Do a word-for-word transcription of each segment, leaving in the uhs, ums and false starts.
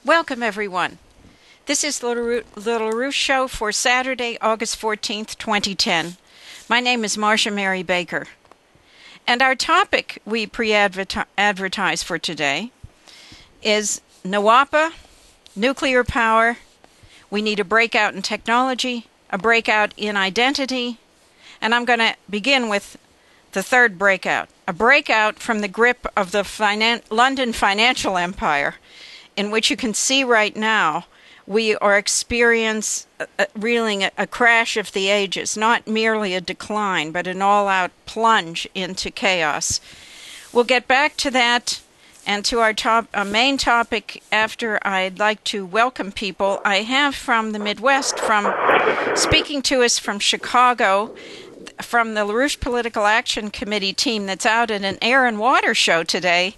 Welcome, everyone. This is the Little LaRouche Show for Saturday, August fourteenth, twenty ten. My name is Marcia Mary Baker. And our topic we pre-advertise for today is NWOPA, nuclear power. We need a breakout in technology, a breakout in identity, and I'm going to begin with the third breakout, a breakout from the grip of the finan- London financial empire, in which you can see right now we are experiencing uh, reeling a, a crash of the ages, not merely a decline, but an all-out plunge into chaos. We'll get back to that and to our top, uh, main topic after. I'd like to welcome people I have from the Midwest, from speaking to us from Chicago, from the LaRouche Political Action Committee team that's out at an air and water show today.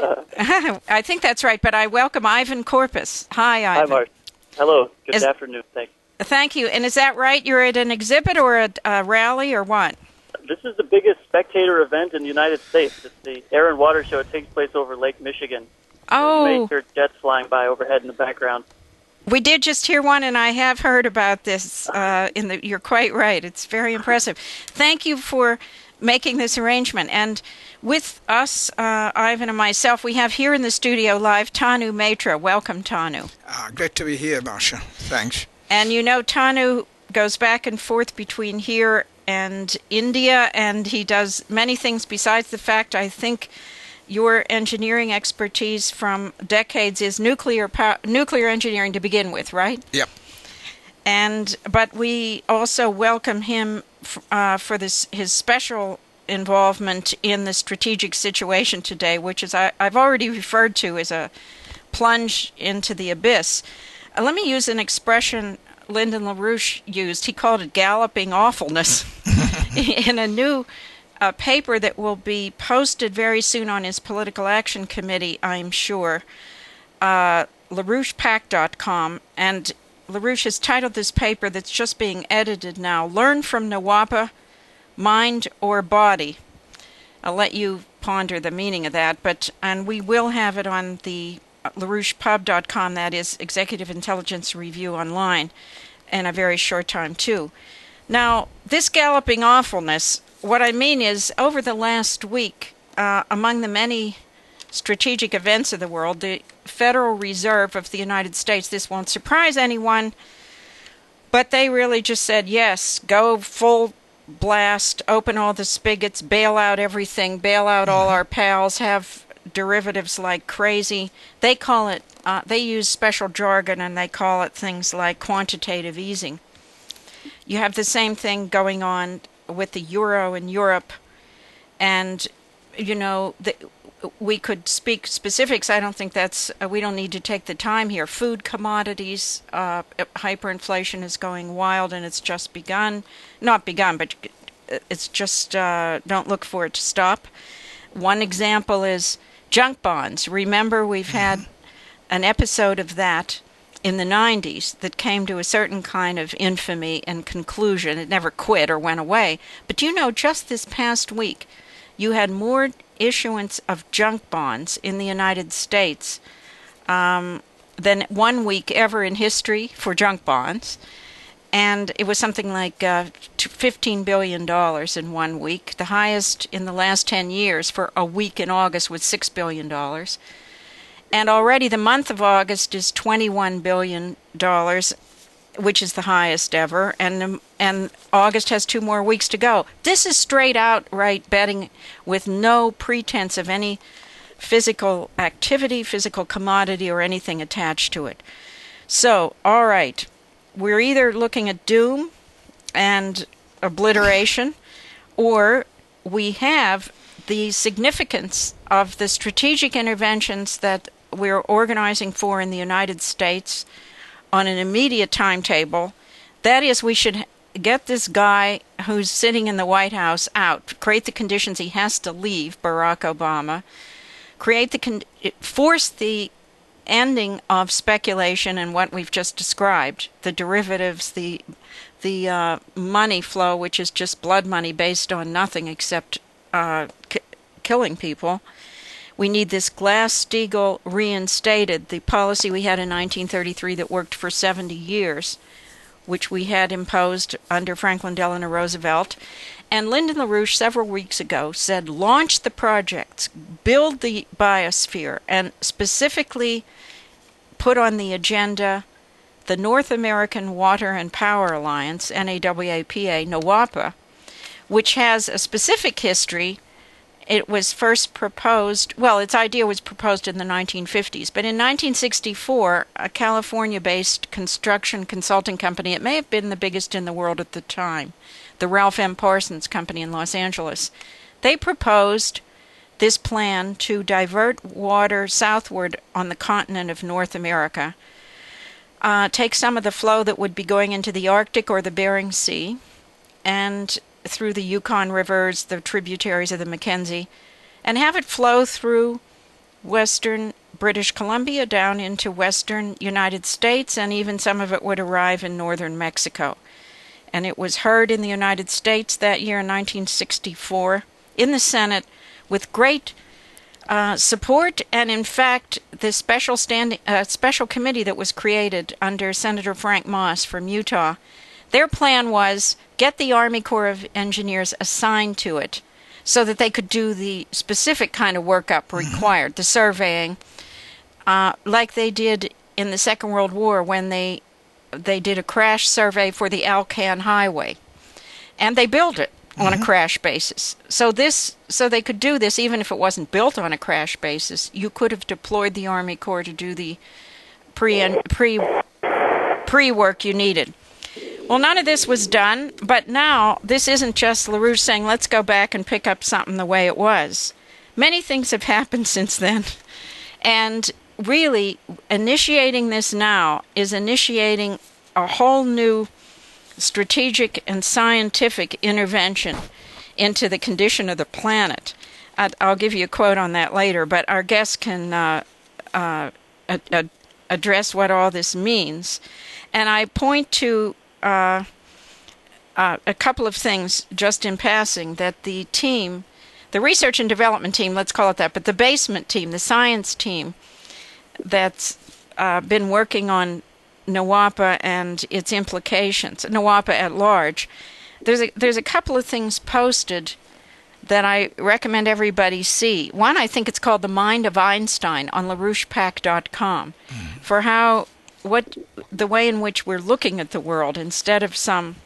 I think that's right, but I welcome Ivan Corpus. Hi, Ivan. Hi, Mark. Hello. Good is, afternoon. Thanks. Thank you. And is that right? You're at an exhibit or a, a rally or what? This is the biggest spectator event in the United States. It's the Air and Water Show. It takes place over Lake Michigan. Oh. You may hear jets flying by overhead in the background. We did just hear one, and I have heard about this. Uh, in the, you're quite right. It's very impressive. Thank you for making this arrangement. And with us, uh, Ivan and myself, we have here in the studio live Tanu Matra. Welcome, Tanu. Uh, great to be here, Marcia. Thanks. And you know, Tanu goes back and forth between here and India, and he does many things besides the fact, I think, your engineering expertise from decades is nuclear power, nuclear engineering to begin with, right? Yep. And but we also welcome him f- uh, for this his special involvement in the strategic situation today, which is I, I've already referred to as a plunge into the abyss. Uh, let me use an expression Lyndon LaRouche used. He called it galloping awfulness in a new a paper that will be posted very soon on his Political Action Committee, I'm sure, uh, LaRouche Pack dot com. And LaRouche has titled this paper that's just being edited now, Learn from NWOPA, Mind or Body. I'll let you ponder the meaning of that, but and we will have it on the LaRouche Pub dot com, that is Executive Intelligence Review Online, in a very short time, too. Now, this galloping awfulness, what I mean is, over the last week, uh, among the many strategic events of the world, the Federal Reserve of the United States, this won't surprise anyone, but they really just said, yes, go full blast, open all the spigots, bail out everything, bail out all our pals, have derivatives like crazy. They call it, uh, they use special jargon, and they call it things like quantitative easing. You have the same thing going on with the euro in Europe, and you know the, we could speak specifics. I don't think that's uh, we don't need to take the time here. Food commodities, uh, hyperinflation is going wild, and it's just begun. Not begun, but it's just uh, don't look for it to stop. One example is junk bonds. Remember, we've had an episode of that in the nineties that came to a certain kind of infamy and conclusion. It never quit or went away. But you know, just this past week, you had more issuance of junk bonds in the United States um, than one week ever in history for junk bonds. And it was something like uh, fifteen billion dollars in one week. The highest in the last ten years for a week in August was six billion dollars. And already the month of August is twenty-one billion dollars, which is the highest ever, and and August has two more weeks to go. This is straight outright betting with no pretense of any physical activity, physical commodity, or anything attached to it. So, all right, we're either looking at doom and obliteration, or we have the significance of the strategic interventions that we're organizing for in the United States on an immediate timetable. That is, we should get this guy who's sitting in the White House out, create the conditions he has to leave, Barack Obama, create the con- force the ending of speculation and what we've just described, the derivatives, the the uh, money flow, which is just blood money based on nothing except uh, k- killing people. We need this Glass-Steagall reinstated, the policy we had in nineteen thirty-three that worked for seventy years, which we had imposed under Franklin Delano Roosevelt. And Lyndon LaRouche several weeks ago said, launch the projects, build the biosphere, and specifically put on the agenda the North American Water and Power Alliance, N A W A P A, NWAPA, which has a specific history. It was first proposed, well, its idea was proposed in the nineteen fifties, but in nineteen sixty-four, a California-based construction consulting company, it may have been the biggest in the world at the time, the Ralph M. Parsons Company in Los Angeles, they proposed this plan to divert water southward on the continent of North America, uh, take some of the flow that would be going into the Arctic or the Bering Sea, and through the Yukon rivers, the tributaries of the Mackenzie, and have it flow through western British Columbia down into western United States, and even some of it would arrive in northern Mexico. And it was heard in the United States that year in nineteen sixty-four in the Senate with great uh, support, and in fact the special standing uh, special committee that was created under Senator Frank Moss from Utah, their plan was get the Army Corps of Engineers assigned to it so that they could do the specific kind of workup required, the surveying, uh, like they did in the Second World War when they they did a crash survey for the Alcan Highway, and they built it on mm-hmm. a crash basis. So this, so they could do this even if it wasn't built on a crash basis. You could have deployed the Army Corps to do the pre pre pre work you needed. Well, none of this was done, but now this isn't just LaRouche saying, let's go back and pick up something the way it was. Many things have happened since then, and really initiating this now is initiating a whole new strategic and scientific intervention into the condition of the planet. I'll give you a quote on that later, but our guests can uh, uh, a- a- address what all this means. And I point to Uh, uh, a couple of things just in passing, that the team, the research and development team, let's call it that, but the basement team, the science team that's uh, been working on NWAPA and its implications, NWAPA at large, there's a, there's a couple of things posted that I recommend everybody see. One, I think it's called The Mind of Einstein on LaRouche Pac dot com, mm. for how what the way in which we're looking at the world instead of some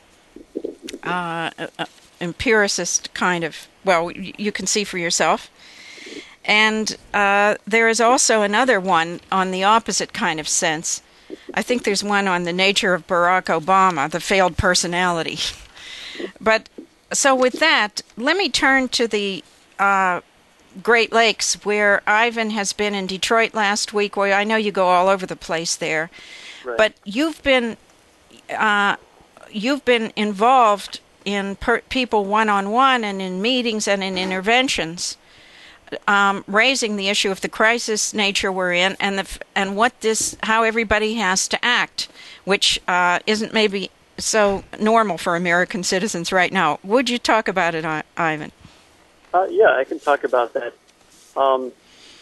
uh, uh, empiricist kind of, well, you can see for yourself. And uh, there is also another one on the opposite kind of sense. I think there's one on the nature of Barack Obama, the failed personality. But so with that, let me turn to the uh, Great Lakes, where Ivan has been in Detroit last week. Where I know you go all over the place there, right. But you've been uh, you've been involved in per- people one-on-one and in meetings and in interventions, um, raising the issue of the crisis nature we're in and the and what this how everybody has to act, which uh, isn't maybe so normal for American citizens right now. Would you talk about it, I- Ivan? Uh, yeah, I can talk about that. Um,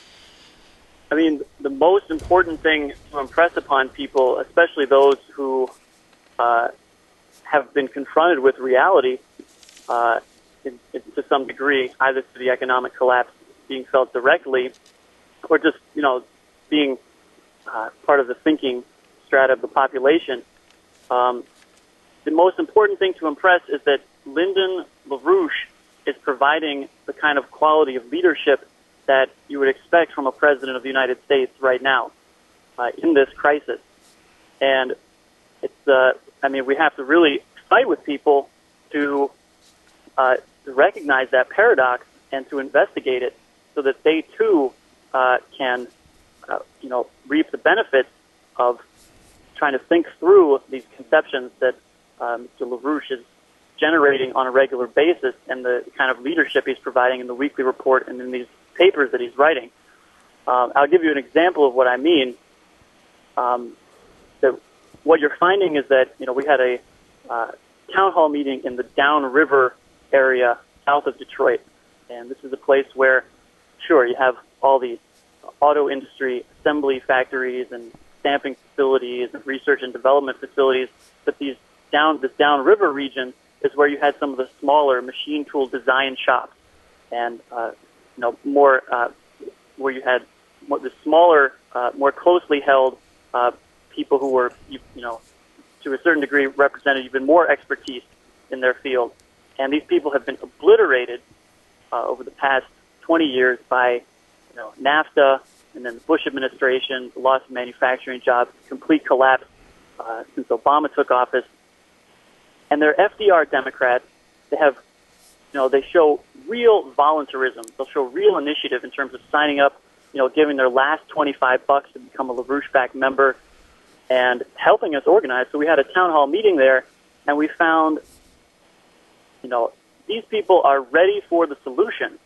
I mean, the most important thing to impress upon people, especially those who uh, have been confronted with reality uh, in, in, to some degree, either through the economic collapse being felt directly or just, you know, being uh, part of the thinking strata of the population. Um, the most important thing to impress is that Lyndon LaRouche is providing the kind of quality of leadership that you would expect from a president of the United States right now uh, in this crisis. And it's, uh, I mean, we have to really fight with people to, uh, to recognize that paradox and to investigate it so that they too uh, can, uh, you know, reap the benefits of trying to think through these conceptions that uh, Mister LaRouche is generating on a regular basis, and the kind of leadership he's providing in the weekly report and in these papers that he's writing. Um, I'll give you an example of what I mean. Um, that what you're finding is that, you know, we had a uh, town hall meeting in the Downriver area south of Detroit, and this is a place where, sure, you have all these auto industry assembly factories and stamping facilities and research and development facilities. But these down this downriver region is where you had some of the smaller machine tool design shops, and uh, you know more uh, where you had more, the smaller, uh, more closely held uh, people who were you, you know to a certain degree represented even more expertise in their field, and these people have been obliterated uh, over the past twenty years by you know NAFTA and then the Bush administration, the loss of manufacturing jobs, complete collapse uh, since Obama took office. And they're F D R Democrats. They have, you know, they show real voluntarism. They'll show real initiative in terms of signing up, you know, giving their last twenty-five bucks to become a LaRouche-backed member and helping us organize. So we had a town hall meeting there, and we found, you know, these people are ready for the solution.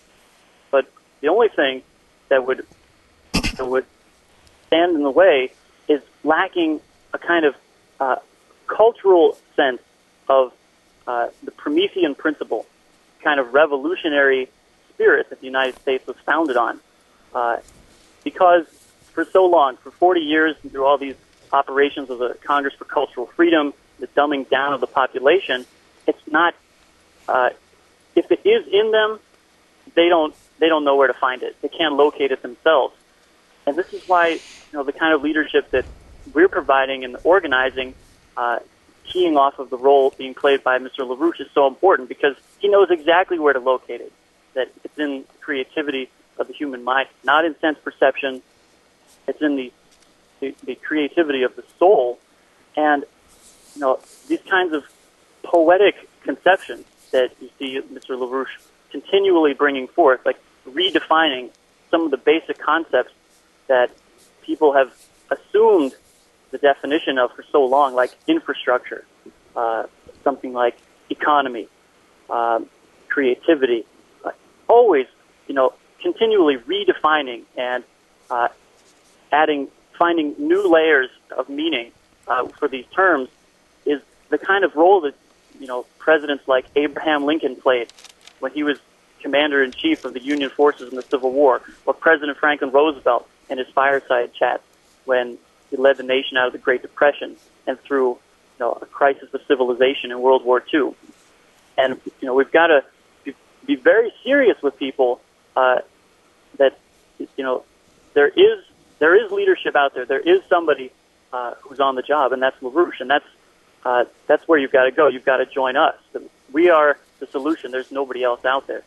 But the only thing that would that would stand in the way is lacking a kind of uh, cultural sense of uh, the Promethean principle, kind of revolutionary spirit that the United States was founded on. Uh, because for so long, for forty years, through all these operations of the Congress for Cultural Freedom, the dumbing down of the population, it's not, uh, if it is in them, they don't, they don't know where to find it. They can't locate it themselves. And this is why, you know, the kind of leadership that we're providing and the organizing, uh, keying off of the role being played by Mister LaRouche is so important, because he knows exactly where to locate it, that it's in creativity of the human mind, not in sense perception. It's in the, the, the creativity of the soul. And, you know, these kinds of poetic conceptions that you see Mister LaRouche continually bringing forth, like redefining some of the basic concepts that people have assumed the definition of for so long, like infrastructure, uh, something like economy, um, creativity, uh, always, you know, continually redefining and uh, adding, finding new layers of meaning uh, for these terms is the kind of role that, you know, presidents like Abraham Lincoln played when he was commander-in-chief of the Union forces in the Civil War, or President Franklin Roosevelt in his fireside chats when he led the nation out of the Great Depression and through, you know, a crisis of civilization in World War Two. And, you know, we've got to be, be very serious with people uh, that, you know, there is there is leadership out there. There is somebody uh, who's on the job, and that's LaRouche. And that's uh, that's where you've got to go. You've got to join us. We are the solution. There's nobody else out there.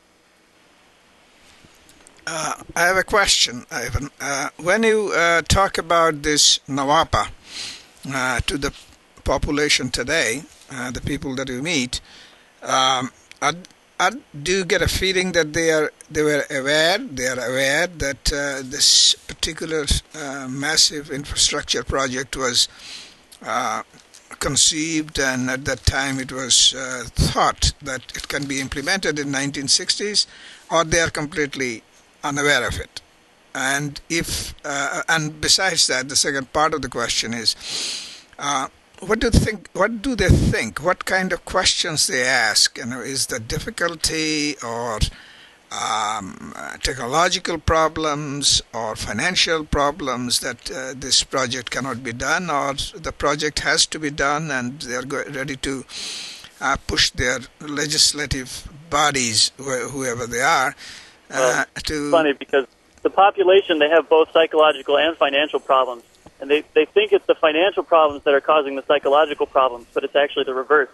Uh, I have a question, Ivan. Uh, when you uh, talk about this NAWAPA uh, to the population today, uh, the people that you meet, um, are, are, do you get a feeling that they are they were aware, they are aware that uh, this particular uh, massive infrastructure project was uh, conceived, and at that time it was uh, thought that it can be implemented in nineteen sixties, or they are completely unaware of it? And if uh, and besides that, the second part of the question is, uh, what do you think? What do they think? What kind of questions they ask? You know, is the difficulty or um, technological problems or financial problems that uh, this project cannot be done, or the project has to be done, and they are go- ready to uh, push their legislative bodies, wh- whoever they are. Uh, to it's funny because the population, they have both psychological and financial problems. And they, they think it's the financial problems that are causing the psychological problems, but it's actually the reverse.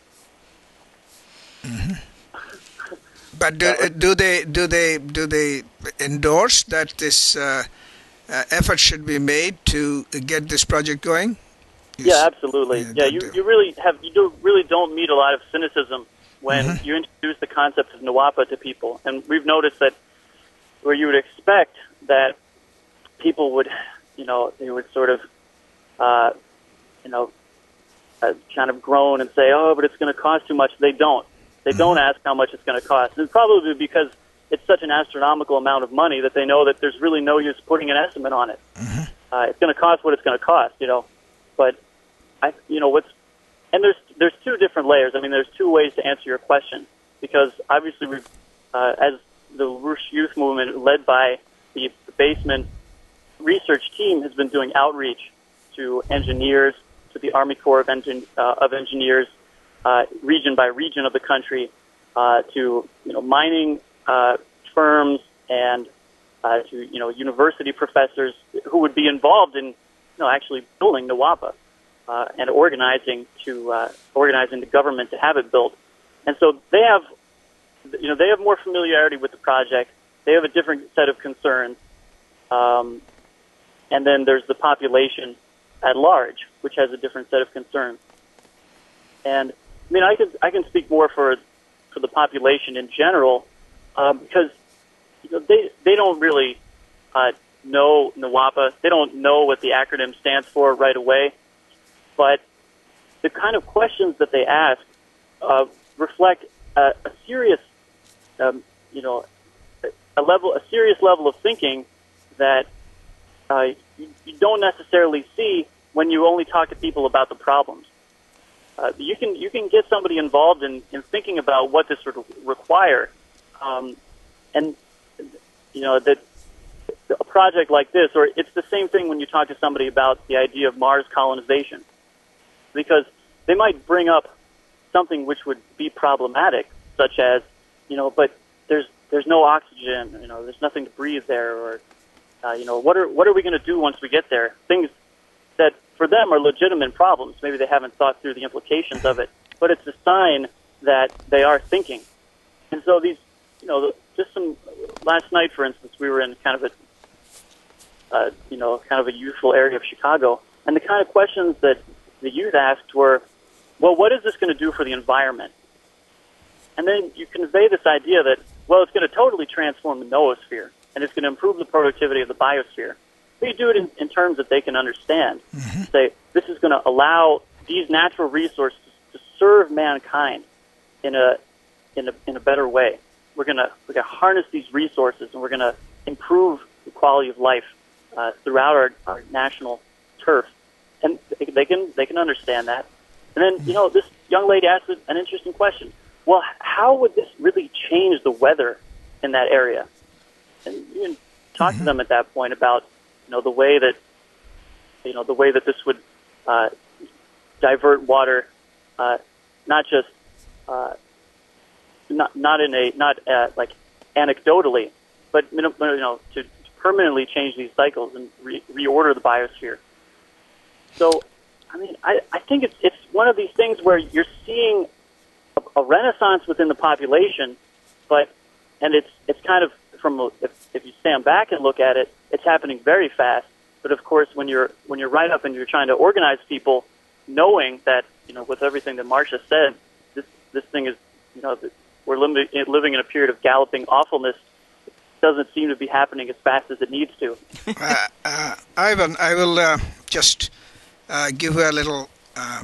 Mm-hmm. But do, do they do they do they endorse that this uh, uh, effort should be made to get this project going? You yeah, s- absolutely. Yeah, Yeah, they you, do. you really have you do really don't meet a lot of cynicism when Mhm. you introduce the concept of NAWAPA to people. And we've noticed that where you would expect that people would, you know, they would sort of, uh, you know, uh, kind of groan and say, oh, but it's going to cost too much. They don't. They don't ask how much it's going to cost. And it's probably because it's such an astronomical amount of money that they know that there's really no use putting an estimate on it. Mhm. Uh, it's going to cost what it's going to cost, you know. But, I, you know, what's And there's there's two different layers. I mean, there's two ways to answer your question, because obviously we've, uh, as the LaRouche Youth Movement, led by the, the basement research team has been doing outreach to engineers, to the Army Corps of, Engin- uh, of Engineers, uh, region by region of the country, uh, to you know mining uh, firms and uh, to you know university professors who would be involved in you know actually building Nawapa uh, and organizing to uh, organizing the government to have it built. And so they have you know they have more familiarity with the project. They have a different set of concerns. Um, and then there's the population at large, which has a different set of concerns. And I mean, I can I can speak more for for the population in general, um, because you know, they they don't really uh, know Nawapa. They don't know what the acronym stands for right away. But the kind of questions that they ask uh, reflect a, a serious, um, you know, a level, a serious level of thinking that uh, you, you don't necessarily see when you only talk to people about the problems. Uh, you can you can get somebody involved in, in thinking about what this would require, um, and you know that a project like this, or it's the same thing when you talk to somebody about the idea of Mars colonization, because they might bring up something which would be problematic, such as you know, but there's there's no oxygen, you know, there's nothing to breathe there, or uh, you know, what are what are we going to do once we get there? Things that for them are legitimate problems. Maybe they haven't thought through the implications of it, but it's a sign that they are thinking. And so these, you know, just some, last night, for instance, we were in kind of a, uh, you know, kind of a youthful area of Chicago, and the kind of questions that the youth asked were, well, what is this going to do for the environment? And then you convey this idea that, well, it's going to totally transform the noosphere, and it's going to improve the productivity of the biosphere. But you do it in, in terms that they can understand. Mm-hmm. Say, this is going to allow these natural resources to serve mankind in a in a in a better way. We're going to we're going to harness these resources, and we're going to improve the quality of life uh, throughout our, our national turf. And they, they can they can understand that. And then you know this young lady asked an interesting question. Well, how would this really change the weather in that area? And you can talk mm-hmm. to them at that point about you know the way that you know the way that this would uh, divert water, uh, not just uh, not not in a not uh, like anecdotally, but you know to, to permanently change these cycles and re- reorder the biosphere. So, I mean, I, I think it's it's one of these things where you're seeing a, a renaissance within the population, but and it's it's kind of from a, if if you stand back and look at it, it's happening very fast. But of course, when you're when you're right up and you're trying to organize people, knowing that you know with everything that Marcia said, this this thing is you know we're living living in a period of galloping awfulness. It doesn't seem to be happening as fast as it needs to. uh, uh, Ivan, I will uh, just uh, give you a little uh,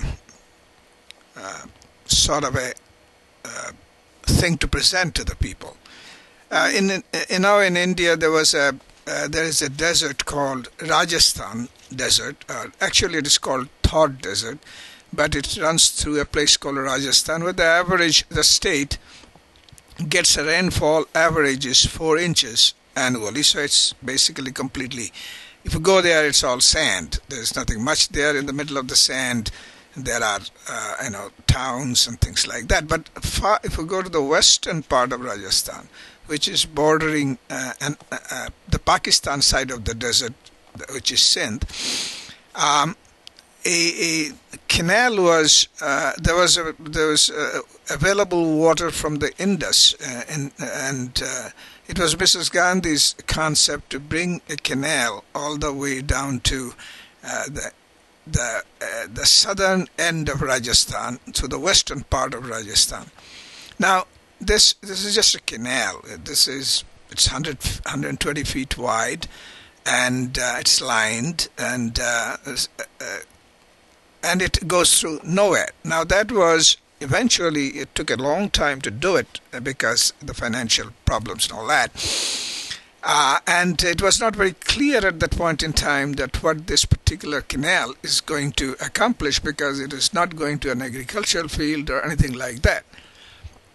uh, sort of a uh, thing to present to the people. Uh, in, in you know in India there was a uh, there is a desert called Rajasthan Desert. Uh, actually, it is called Thar Desert, but it runs through a place called Rajasthan, where the average the state gets a rainfall average is four inches annually. So it's basically completely. If you go there, it's all sand. There's nothing much there. In the middle of the sand, there are uh, you know towns and things like that. But far, if you go to the western part of Rajasthan, which is bordering uh, and, uh, the Pakistan side of the desert, which is Sindh, um, a, a canal was uh, there was a, there was uh, available water from the Indus, uh, and, and uh, it was Missus Gandhi's concept to bring a canal all the way down to uh, the the uh, the southern end of Rajasthan, to the western part of Rajasthan. Now, This this is just a canal. This is it's one hundred, one hundred twenty feet wide, and uh, it's lined, and uh, uh, and it goes through nowhere. Now that was eventually it took a long time to do it because the financial problems and all that, uh, and it was not very clear at that point in time that what this particular canal is going to accomplish, because it is not going to an agricultural field or anything like that.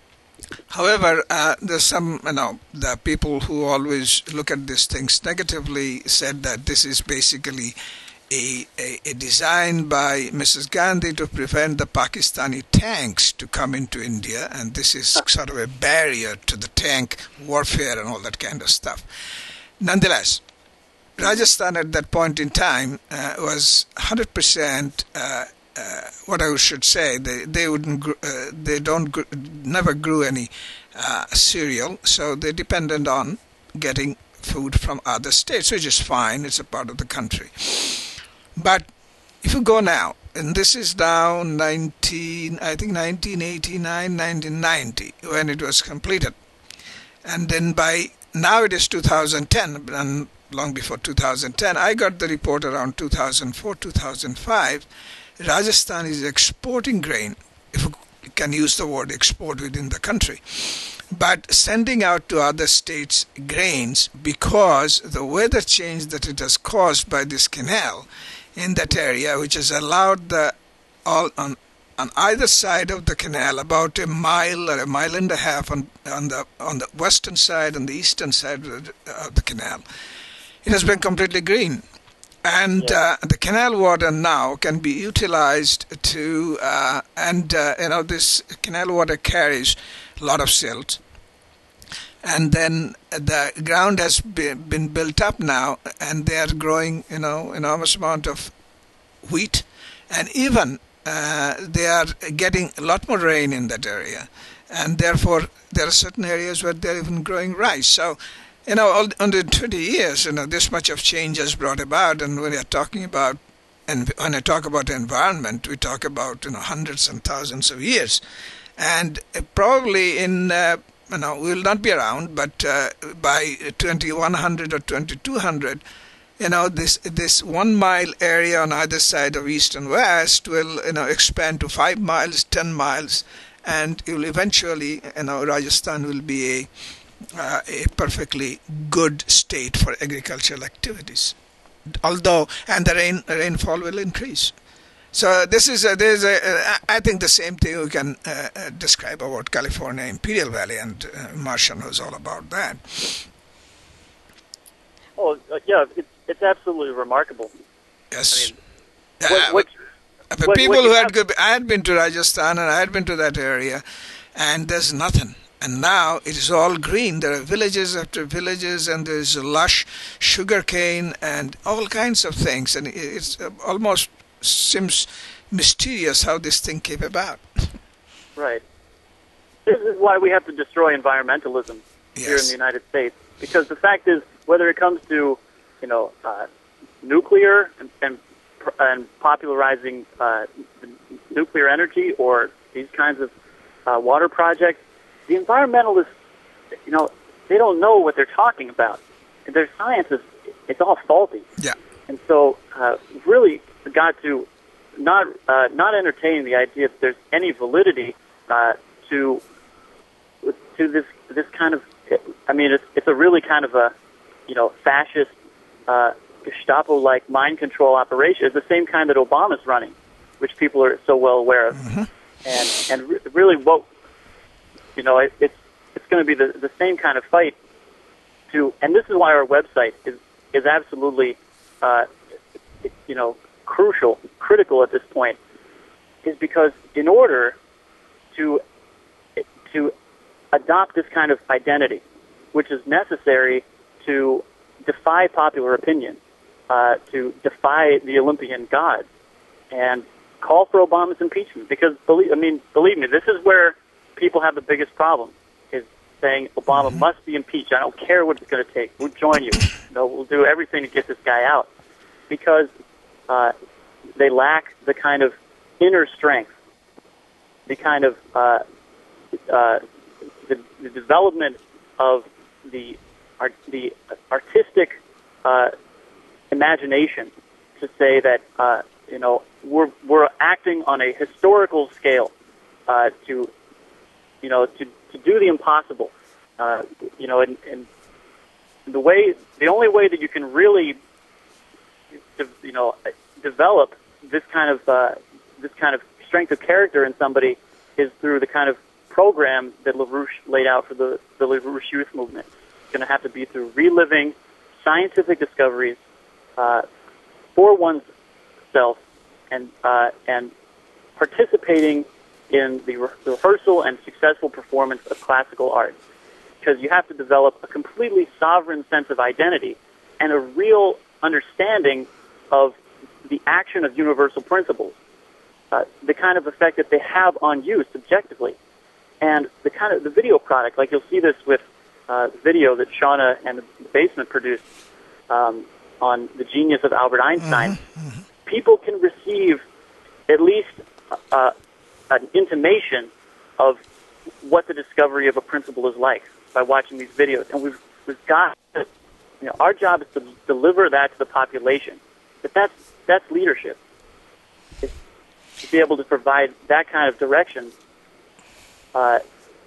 However, uh, there's some, you know, the people who always look at these things negatively said that this is basically a, a, a design by Missus Gandhi to prevent the Pakistani tanks to come into India, and this is sort of a barrier to the tank warfare and all that kind of stuff. Nonetheless, Rajasthan at that point in time uh, was one hundred percent uh, uh, what I should say. They they wouldn't gr- uh, they don't gr- never grew any uh, cereal, so they're dependent on getting food from other states, which is fine. It's a part of the country. But if you go now, and this is now nineteen, I think nineteen eighty-nine, nineteen ninety, when it was completed, and then by now it is two thousand ten, and long before two thousand ten, I got the report around two thousand four, two thousand five. Rajasthan is exporting grain, if you can use the word export within the country, but sending out to other states grains because the weather change that it has caused by this canal in that area, which has allowed the all on on either side of the canal, about a mile or a mile and a half on on the on the western side and the eastern side of the, of the canal, it has been completely green. And Yeah. uh, the canal water now can be utilized to, uh, and uh, you know, this canal water carries a lot of silt. And then the ground has been, been built up now, and they are growing, you know, enormous amount of wheat, and even uh, they are getting a lot more rain in that area, and therefore there are certain areas where they're even growing rice. So, you know, all, under twenty years, you know, this much of change has brought about, and when we are talking about, and when I talk about environment, we talk about, you know, hundreds and thousands of years, and uh, probably in, uh, you know, we will not be around, but uh, by twenty-one hundred or twenty-two hundred, you know, this this one mile area on either side of east and west will, you know, expand to five miles, ten miles, and it will eventually, you know, Rajasthan will be a Uh, a perfectly good state for agricultural activities, although and the rain rainfall will increase. So this is a, there's a, a I think the same thing we can uh, uh, describe about California Imperial Valley, and uh, Marcia knows all about that. Oh, uh, yeah, it's, it's absolutely remarkable. Yes. I mean, what, Uh, what, for what- people what who you had have- go- I had been to Rajasthan, and I had been to that area, and there's nothing. And now it is all green. There are villages after villages, and there's lush sugar cane and all kinds of things. And it almost seems mysterious how this thing came about. Right. This is why we have to destroy environmentalism here in Yes. the United States. Because the fact is, whether it comes to, you know, uh, nuclear and, and, and popularizing uh, nuclear energy, or these kinds of uh, water projects, the environmentalists, you know, they don't know what they're talking about. Their science is, it's all faulty. Yeah. And so, uh, really got to not uh, not entertain the idea that there's any validity uh, to to this this kind of. I mean, it's it's a really kind of a, you know, fascist uh, Gestapo-like mind control operation. It's the same kind that Obama's running, which people are so well aware of. Mm-hmm. And and re- really, what you know, it, it's it's going to be the the same kind of fight. To and this is why our website is is absolutely, uh, you know, crucial, critical at this point, is because in order to to adopt this kind of identity, which is necessary to defy popular opinion, uh, to defy the Olympian gods, and call for Obama's impeachment. Because believe, I mean, believe me, this is where people have the biggest problem, is saying Obama Mm-hmm. must be impeached. I don't care what it's going to take. We'll join you. You know, we'll do everything to get this guy out. Because uh, they lack the kind of inner strength, the kind of uh, uh, the, the development of the art, the artistic uh, imagination to say that uh, you know we're we're acting on a historical scale uh, to you know to, to do the impossible. Uh, you know, and, and the way the only way that you can really you know develop this kind of uh, this kind of strength of character in somebody is through the kind of program that LaRouche laid out for the, the LaRouche Youth Movement is going to have to be through reliving scientific discoveries uh, for one's self and uh, and participating in the, re- the rehearsal and successful performance of classical art. Because you have to develop a completely sovereign sense of identity and a real understanding of the action of universal principles, uh, the kind of effect that they have on you subjectively, and the kind of the video product. Like you'll see this with uh, the video that Shauna and the Basement produced um, on the genius of Albert Einstein. Mm-hmm. Mm-hmm. People can receive at least uh, an intimation of what the discovery of a principle is like by watching these videos, and we've we've got to, you know, our job is to deliver that to the population. But that's that's leadership. It's to be able to provide that kind of direction. Uh,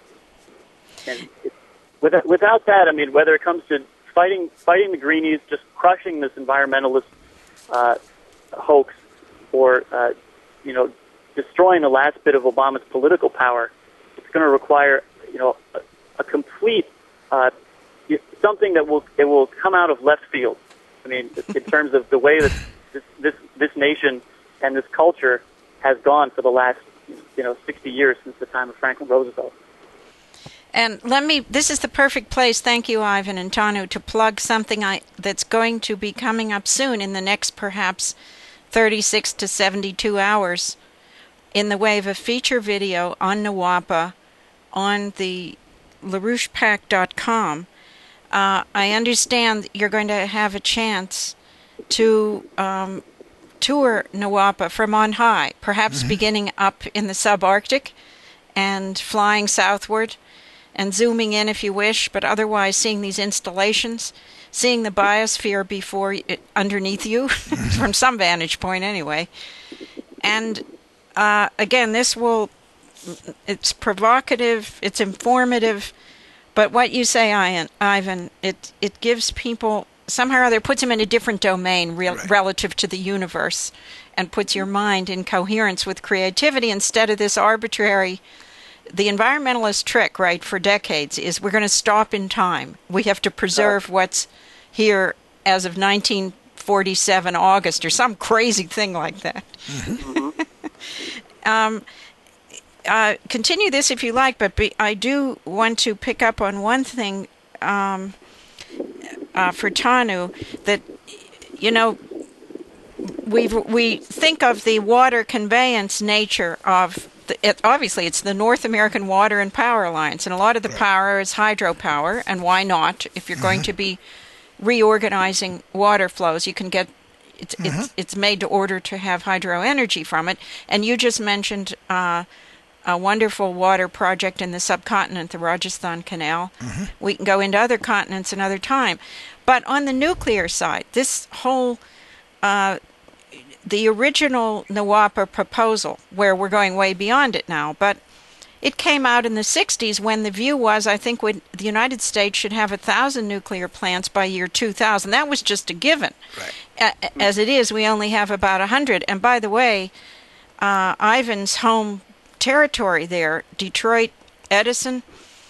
and it, without, without that, I mean, whether it comes to fighting fighting the greenies, just crushing this environmentalist uh, hoax, or uh, you know, destroying the last bit of Obama's political power, it's going to require, you know, a, a complete uh, something that will it will come out of left field. I mean, in terms of the way that this this this nation and this culture has gone for the last, you know, sixty years since the time of Franklin Roosevelt. And let me, this is the perfect place, thank you, Ivan and Tanu, to plug something I, that's going to be coming up soon in the next perhaps thirty-six to seventy-two hours in the way of a feature video on NWAPA on the LaRouche Pac dot com. Uh, I understand you're going to have a chance to um, tour NWAPA from on high, perhaps mm-hmm. beginning up in the subarctic and flying southward and zooming in if you wish, but otherwise seeing these installations, seeing the biosphere before it, underneath you, from some vantage point anyway. And uh, again, this will, it's provocative, it's informative, but what you say, Ivan, it, it gives people, somehow or other, puts them in a different domain re- right. relative to the universe, and puts your mind in coherence with creativity instead of this arbitrary. The environmentalist trick, right, for decades is we're going to stop in time. We have to preserve what's here as of nineteen forty-seven August or some crazy thing like that. Mm-hmm. um, uh, continue this if you like, but be, I do want to pick up on one thing um, uh, for Tanu, that, you know, we we think of the water conveyance nature of It, obviously, it's the North American Water and Power Alliance, and a lot of the right. power is hydropower, and why not? If you're mm-hmm. going to be reorganizing water flows, you can get, it's, mm-hmm. it's, it's made to order to have hydro energy from it. And you just mentioned uh, a wonderful water project in the subcontinent, the Rajasthan Canal. Mm-hmm. We can go into other continents another time. But on the nuclear side, this whole... Uh, the original NWAPA proposal, where we're going way beyond it now, but it came out in the sixties when the view was, I think, when the United States should have a thousand nuclear plants by year two thousand. That was just a given. Right. As it is, we only have about a hundred. And by the way, uh, Ivan's home territory there, Detroit, Edison,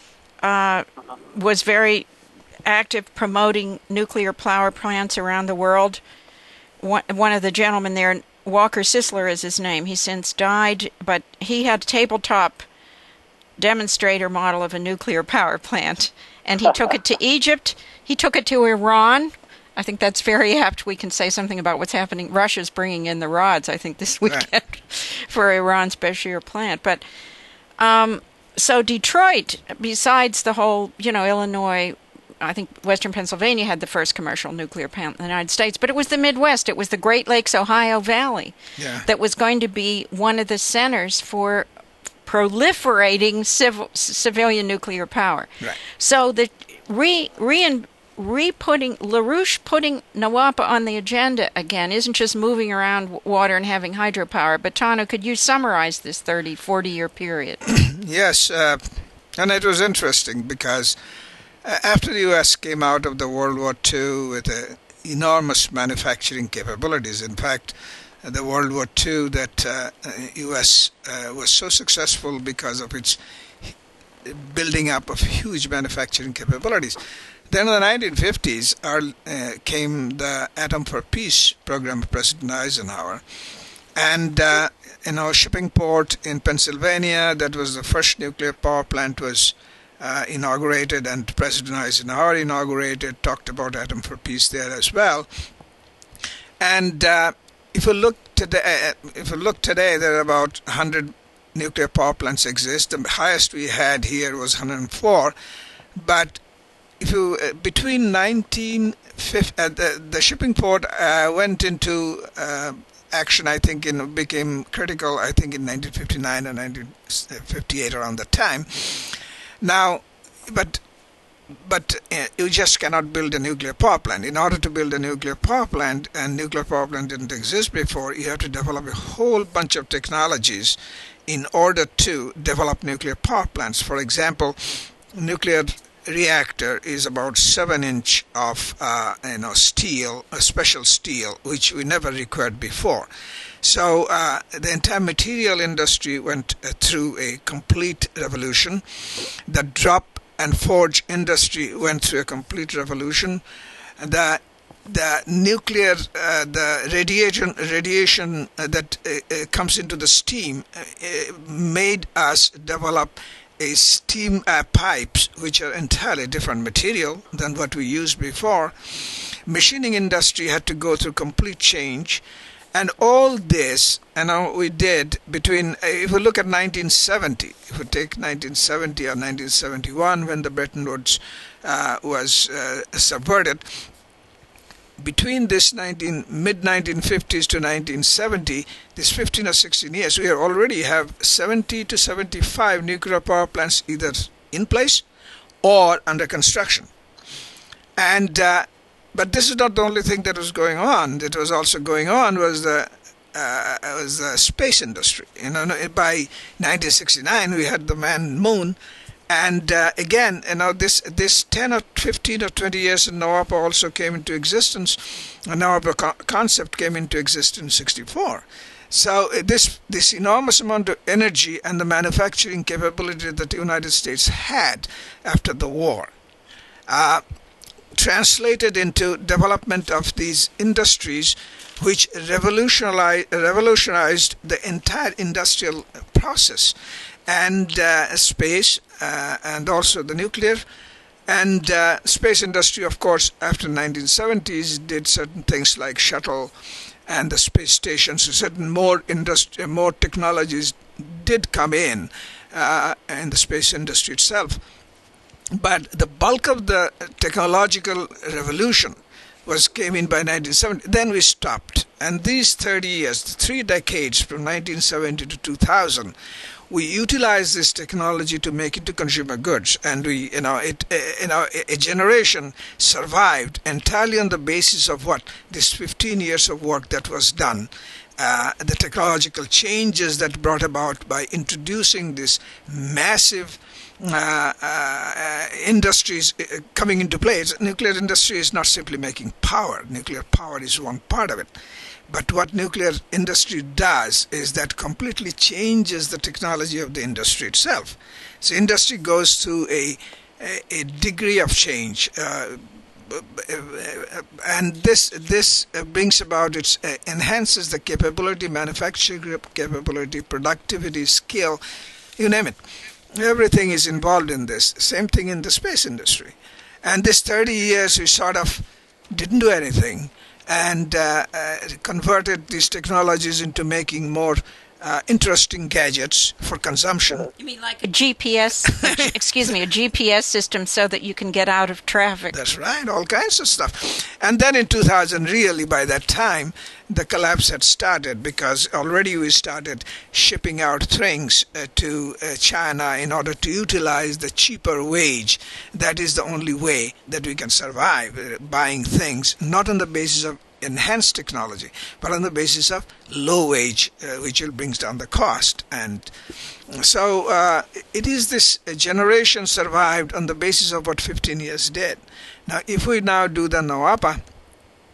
uh, was very active promoting nuclear power plants around the world. One, one of the gentlemen there, Walker Sisler is his name. He since died, but he had a tabletop demonstrator model of a nuclear power plant, and he took it to Egypt. He took it to Iran. I think that's very apt. We can say something about what's happening. Russia's bringing in the rods, I think, this weekend right. for Iran's Bashir plant. But um, so Detroit, besides the whole, you know, Illinois, I think Western Pennsylvania had the first commercial nuclear plant in the United States, but it was the Midwest. It was the Great Lakes, Ohio Valley yeah. that was going to be one of the centers for proliferating civil, civilian nuclear power. Right. So the re, re, re-putting, LaRouche putting NWAPA on the agenda again isn't just moving around water and having hydropower. But Tanu, could you summarize this thirty, forty-year period? Yes, uh, and it was interesting because after the U S came out of the World War Two with uh, enormous manufacturing capabilities, in fact, uh, the World War Two that uh, U S uh, was so successful because of its building up of huge manufacturing capabilities. Then in the nineteen fifties our, uh, came the Atom for Peace program of President Eisenhower. And uh, in our shipping port in Pennsylvania, that was the first nuclear power plant was uh, inaugurated, and President Eisenhower inaugurated, talked about Atom for Peace there as well. And uh, if you look today, if you look today, there are about one hundred nuclear power plants exist. The highest we had here was one hundred four. But if you uh, between nineteen fifty, uh, the the shipping port uh, went into uh, action, I think, in became critical, I think, in nineteen fifty-nine or nineteen fifty-eight, around that time. Now, but but uh, you just cannot build a nuclear power plant. In order to build a nuclear power plant, and nuclear power plant didn't exist before, you have to develop a whole bunch of technologies in order to develop nuclear power plants. For example, nuclear reactor is about seven inch of uh, you know steel, a special steel, which we never required before. So uh, the entire material industry went uh, through a complete revolution. The drop and forge industry went through a complete revolution. The the nuclear, uh, the radiation radiation uh, that uh, uh, comes into the steam uh, uh, made us develop a steam uh, pipes, which are entirely different material than what we used before. Machining industry had to go through complete change, and all this, you know, we did between. If we look at nineteen seventy, if we take nineteen seventy or nineteen seventy-one, when the Bretton Woods uh, was uh, subverted. Between this nineteen, mid nineteen fifties to nineteen seventy, this fifteen or sixteen years, we already have seventy to seventy-five nuclear power plants either in place or under construction. And uh, but this is not the only thing that was going on. That was also going on was the uh, was the space industry. You know, by nineteen sixty-nine, we had the manned moon. And uh, again, you know, this this ten or fifteen or twenty years in NAWAPA also came into existence. The NAWAPA co- concept came into existence in sixty-four. So uh, this this enormous amount of energy and the manufacturing capability that the United States had after the war uh, translated into development of these industries, which revolutionized revolutionized the entire industrial process. And uh, space, uh, and also the nuclear, and uh, space industry, of course, after nineteen seventies, did certain things like shuttle and the space stations. So certain more industry, more technologies did come in uh, in the space industry itself. But the bulk of the technological revolution was came in by nineteen seventy. Then we stopped, and these thirty years, three decades from nineteen seventy to two thousand. We utilize this technology to make it to consumer goods, and we, you know, it, uh, you know, a, a generation survived entirely on the basis of what this fifteen years of work that was done, uh, the technological changes that brought about by introducing this massive uh, uh, industries uh, coming into place. Nuclear industry is not simply making power. Nuclear power is one part of it. But what nuclear industry does is that completely changes the technology of the industry itself. So industry goes through a, a, a degree of change. Uh, and this this brings about, it uh, enhances the capability, manufacturing capability, productivity, skill, you name it. Everything is involved in this. Same thing in the space industry. And this thirty years we sort of didn't do anything, and uh, uh, converted these technologies into making more uh, interesting gadgets for consumption. You mean like a G P S, excuse me, a G P S system so that you can get out of traffic? That's right, all kinds of stuff. And then in two thousand, really by that time, the collapse had started, because already we started shipping out things uh, to uh, China in order to utilize the cheaper wage. That is the only way that we can survive, uh, buying things, not on the basis of enhanced technology, but on the basis of low wage, uh, which will brings down the cost. And so uh, it is this generation survived on the basis of what fifteen years did. Now, if we now do the NAWAPA,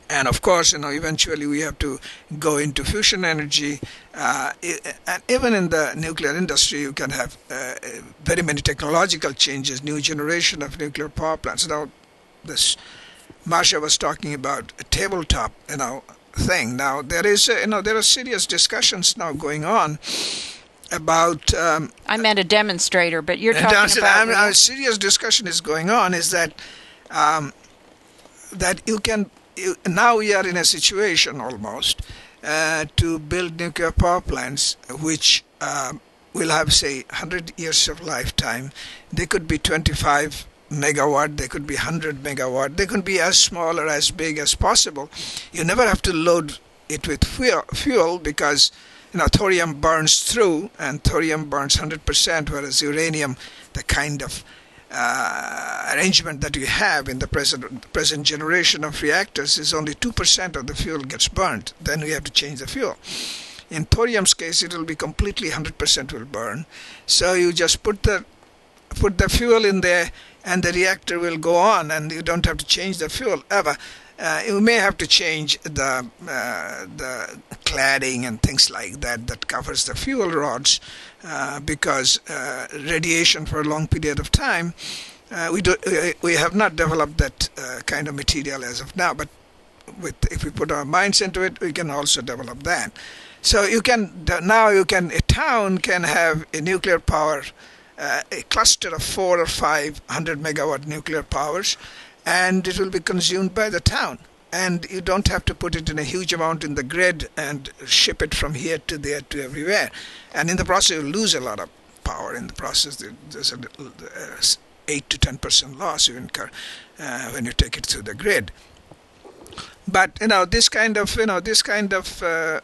And of course, you know, eventually we have to go into fusion energy. Uh, and even in the nuclear industry, you can have uh, very many technological changes, new generation of nuclear power plants. Now, this Marsha was talking about a tabletop, you know, thing. Now, there is, a, you know, there are serious discussions now going on about. Um, I meant a demonstrator, but you're talking about. A serious discussion is going on. Is that um, that you can. You, now we are in a situation almost uh, to build nuclear power plants which uh, will have, say, one hundred years of lifetime. They could be twenty-five megawatt, they could be one hundred megawatt, they could be as small or as big as possible. You never have to load it with fuel, fuel because, you know, thorium burns through, and thorium burns one hundred percent, whereas uranium, the kind of Uh, arrangement that you have in the present present generation of reactors is only two percent of the fuel gets burnt. Then we have to change the fuel. In thorium's case, it will be completely one hundred percent will burn. So you just put the put the fuel in there, and the reactor will go on, and you don't have to change the fuel ever. Uh, you may have to change the uh, the cladding and things like that that covers the fuel rods uh, because uh, radiation for a long period of time. Uh, we do we have not developed that uh, kind of material as of now, but with if we put our minds into it, we can also develop that. So you can now you can a town can have a nuclear power, uh, a cluster of four or five hundred megawatt nuclear powers. And it will be consumed by the town. And you don't have to put it in a huge amount in the grid and ship it from here to there to everywhere. And in the process, you lose a lot of power. In the process, there's a little uh, eight to ten percent loss you incur uh, when you take it through the grid. But, you know, this kind of, you know, this kind of, uh,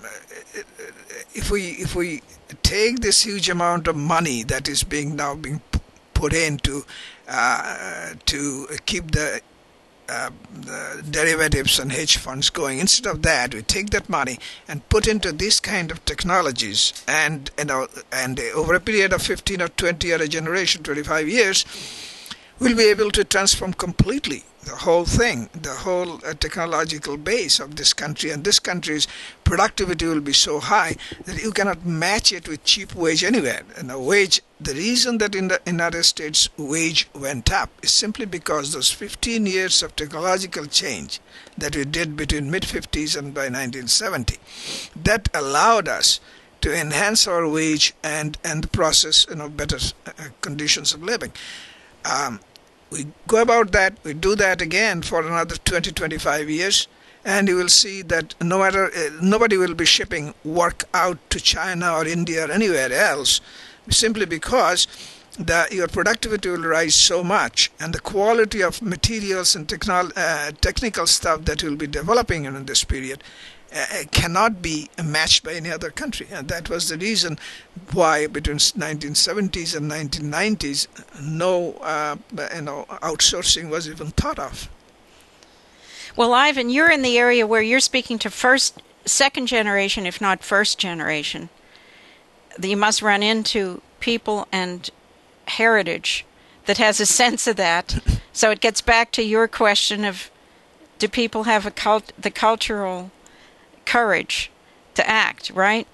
if we if we take this huge amount of money that is being now being put into Uh, to keep the, uh, the derivatives and hedge funds going. Instead of that, we take that money and put into this kind of technologies, and you know, and over a period of fifteen or twenty or a generation, twenty-five years, we'll be able to transform completely the whole thing, the whole uh, technological base of this country. And this country's productivity will be so high that you cannot match it with cheap wage anywhere. And the wage, the reason that in the United States wage went up is simply because those fifteen years of technological change that we did between mid fifties and by nineteen seventy, that allowed us to enhance our wage and and the process, you know, better uh, conditions of living. Um, We go about that, we do that again for another twenty, twenty-five years, and you will see that no matter, uh, nobody will be shipping work out to China or India or anywhere else, simply because the, your productivity will rise so much, and the quality of materials and technol, uh, technical stuff that you'll be developing in this period uh, cannot be matched by any other country. And that was the reason why between nineteen seventies and nineteen nineties, no uh, you know, outsourcing was even thought of. Well, Ivan, you're in the area where you're speaking to first, second generation, if not first generation. You must run into people and heritage that has a sense of that. So it gets back to your question of, do people have a cult, the cultural courage to act, right?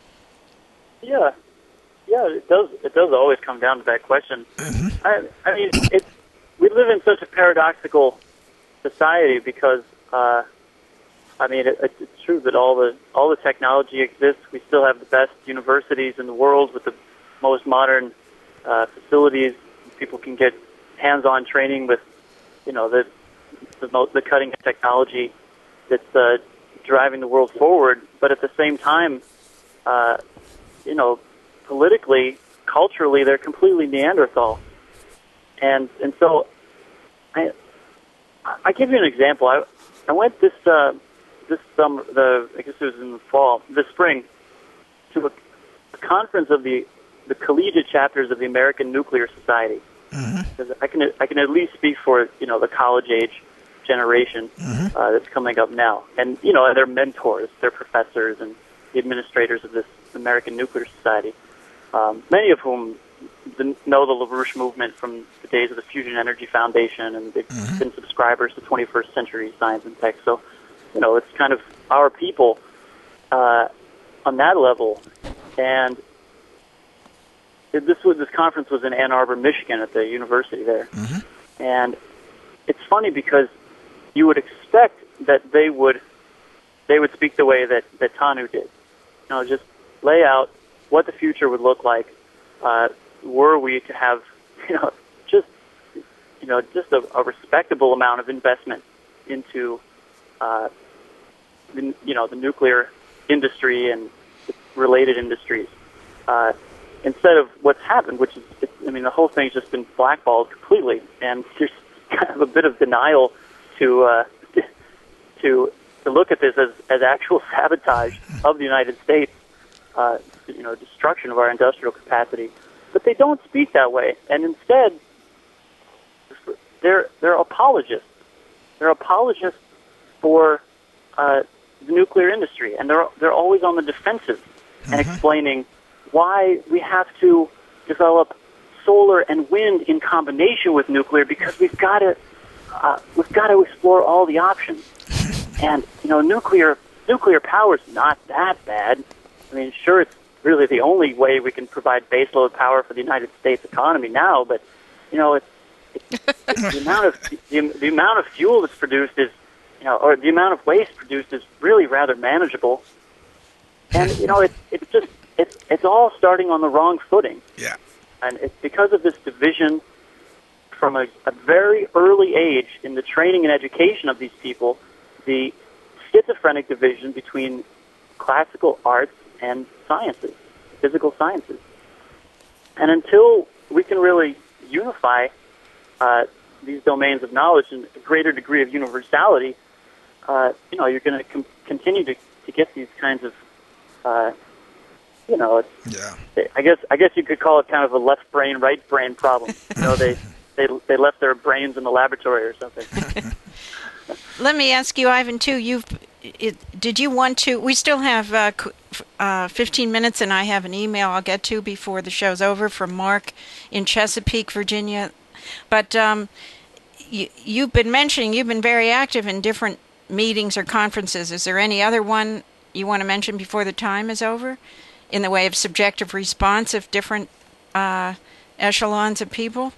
Yeah, yeah, it does. It does always come down to that question. Mm-hmm. I, I mean, it's we live in such a paradoxical society because, uh, I mean, it, it's true that all the all the technology exists. We still have the best universities in the world with the most modern uh, facilities. People can get hands-on training with, you know, the the, most, the cutting edge technology that's uh, driving the world forward. But at the same time, uh, you know, politically, culturally, they're completely Neanderthal. And and so, I I give you an example. I I went this uh, this summer, the I guess it was in the fall, this spring, to a, a conference of the the collegiate chapters of the American Nuclear Society. Mm-hmm. Because I can I can at least speak for, you know, the college age generation mm-hmm. uh, that's coming up now, and you know, they're mentors, they're professors and the administrators of this American Nuclear Society, um, many of whom know the LaRouche movement from the days of the Fusion Energy Foundation, and they've mm-hmm. been subscribers to twenty-first Century Science and Tech. So you know, it's kind of our people uh, on that level. And this was this conference was in Ann Arbor, Michigan, at the university there. Mm-hmm. And it's funny because you would expect that they would they would speak the way that, that Tanu did. You know, just lay out what the future would look like uh, were we to have, you know, just you know, just a, a respectable amount of investment into, uh, the, you know, the nuclear industry and related industries. Uh, instead of what's happened, which is, it, I mean, the whole thing's just been blackballed completely, and there's kind of a bit of denial to uh, to to look at this as, as actual sabotage of the United States, uh, you know, destruction of our industrial capacity. But they don't speak that way, and instead, they're they're apologists. They're apologists for uh, the nuclear industry, and they're they're always on the defensive and mm-hmm. explaining why we have to develop solar and wind in combination with nuclear because we've got to uh, we've got to explore all the options. And you know, nuclear nuclear power is not that bad. I mean, sure, it's really the only way we can provide baseload power for the United States economy now. But you know, it's, it's, it's the amount of the, the amount of fuel that's produced is, you know, or the amount of waste produced is really rather manageable. And you know, it's it's just it's it's all starting on the wrong footing. Yeah. And it's because of this division from a, a very early age in the training and education of these people, the schizophrenic division between classical arts and sciences, physical sciences. And until we can really unify uh, these domains of knowledge in a greater degree of universality, uh, you know, you're going to com- continue to, to get these kinds of, uh, you know, it's, yeah. I guess I guess you could call it kind of a left brain, right brain problem. You know, they they they left their brains in the laboratory or something. Let me ask you, Ivan, too. You've it, did you want to? We still have uh, uh, fifteen minutes, and I have an email I'll get to before the show's over from Mark in Chesapeake, Virginia. But um, you, you've been mentioning you've been very active in different meetings or conferences. Is there any other one you want to mention before the time is over, in the way of subjective response of different uh, echelons of people?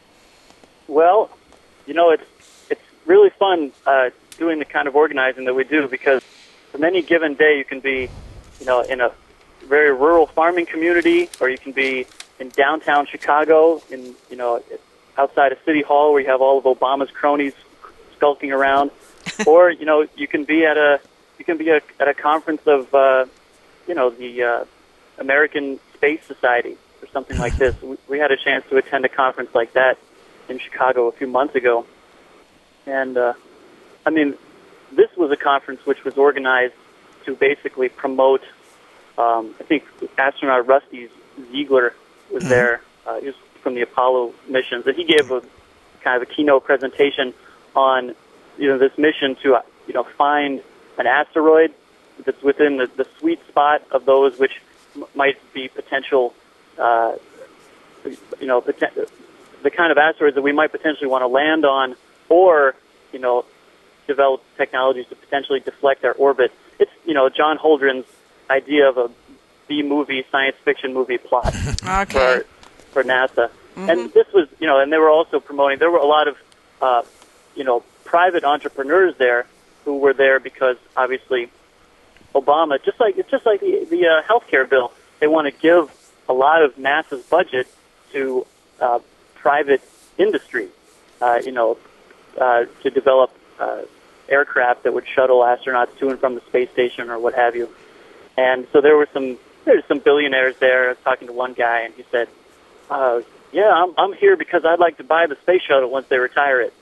Well, you know, it's it's really fun uh, doing the kind of organizing that we do, because from any given day you can be, you know, in a very rural farming community, or you can be in downtown Chicago, in you know, outside of City Hall where you have all of Obama's cronies skulking around, or you know, you can be at a you can be at a conference of uh, you know the uh, American Space Society or something like this. We, we had a chance to attend a conference like that in Chicago a few months ago. And, uh, I mean, this was a conference which was organized to basically promote, um, I think astronaut Rusty Ziegler was mm-hmm. there. Uh, he was from the Apollo missions. And he gave a kind of a keynote presentation on, you know, this mission to, uh, you know, find an asteroid that's within the, the sweet spot of those which m- might be potential, uh, you know, poten- the kind of asteroids that we might potentially want to land on, or, you know, develop technologies to potentially deflect our orbit. It's, you know, John Holdren's idea of a B-movie, science fiction movie plot okay. for, for NASA. Mm-hmm. And this was, you know, and they were also promoting, there were a lot of, uh, you know, private entrepreneurs there who were there because, obviously, Obama, just like it's just like the, the uh, healthcare bill, they want to give a lot of NASA's budget to uh, private industry, uh, you know, uh, to develop uh, aircraft that would shuttle astronauts to and from the space station or what have you. And so there were some there's some billionaires there. I was talking to one guy, and he said, uh, "Yeah, I'm I'm here because I'd like to buy the space shuttle once they retire it."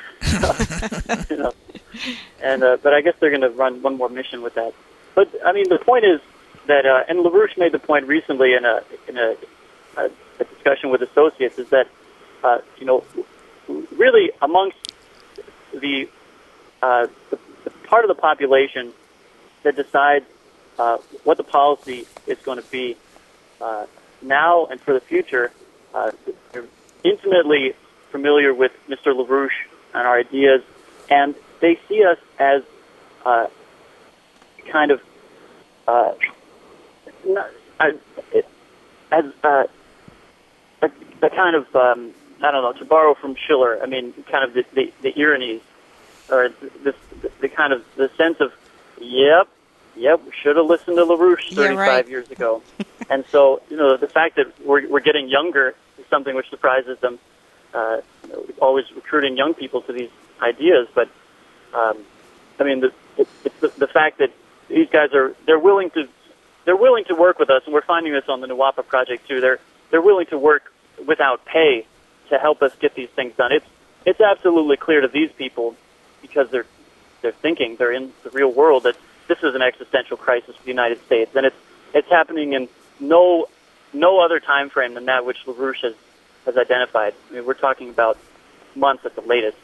you know, and uh, but I guess they're going to run one more mission with that. But I mean, the point is that, uh, and LaRouche made the point recently in a in a, a, a discussion with associates, is that uh, you know, really amongst the, uh, the the part of the population that decides uh, what the policy is going to be uh, now and for the future, uh, they're intimately familiar with Mister LaRouche and our ideas, and they see us as uh, kind of uh, not, uh, it, as uh, a, a kind of um, I don't know, to borrow from Schiller. I mean, kind of the the, the ironies, or this the, the kind of the sense of, yep, yep, we should have listened to LaRouche thirty-five yeah, right. years ago. And so, you know, the fact that we're we're getting younger is something which surprises them. Uh, you know, always recruiting young people to these ideas, but um, I mean, the, it, it's the, the fact that these guys are they're willing to they're willing to work with us, and we're finding this on the Nawapa project too. They're they're willing to work without pay to help us get these things done. It's it's absolutely clear to these people, because they're they're thinking, they're in the real world, that this is an existential crisis for the United States, and it's it's happening in no no other time frame than that which LaRouche has, has identified. I mean, we're talking about months at the latest.